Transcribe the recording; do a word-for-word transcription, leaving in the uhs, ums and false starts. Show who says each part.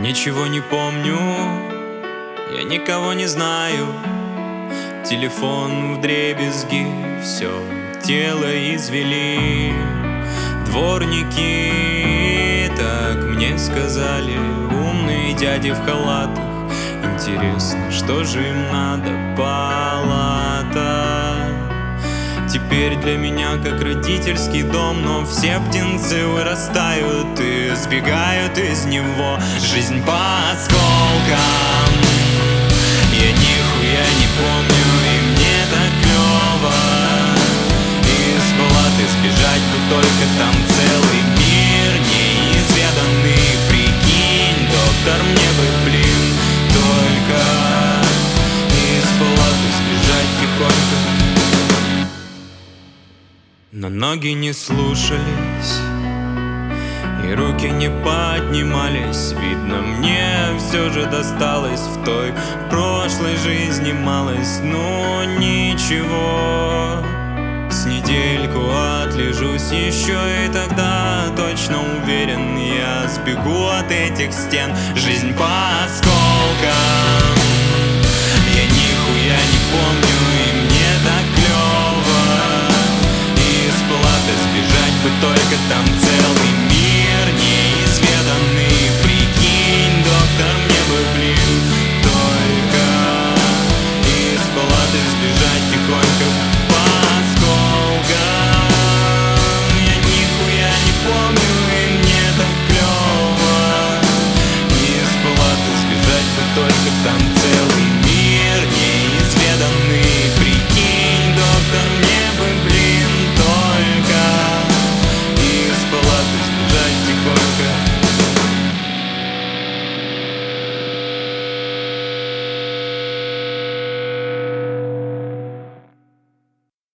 Speaker 1: ничего не помню, я никого не знаю. Телефон вдребезги, все тело извели. Дворники, так мне сказали, умные дяди в халатах. Интересно, что же им надо, палата? Теперь для меня как родительский дом, но все птенцы вырастают и сбегают из него. Жизнь по осколкам, я нихуя не помню, и мне так клёво. Из палаты сбежать бы только там целый мир неизведанный. Прикинь, доктор, мне бы, блин, только из палаты сбежать тихонько. Но ноги не слушались, и руки не поднимались. Видно, мне все же досталось в той прошлой жизни малость. Ну ничего, с недельку отлежусь еще, и тогда точно уверен, я сбегу от этих стен. Жизнь по осколкам,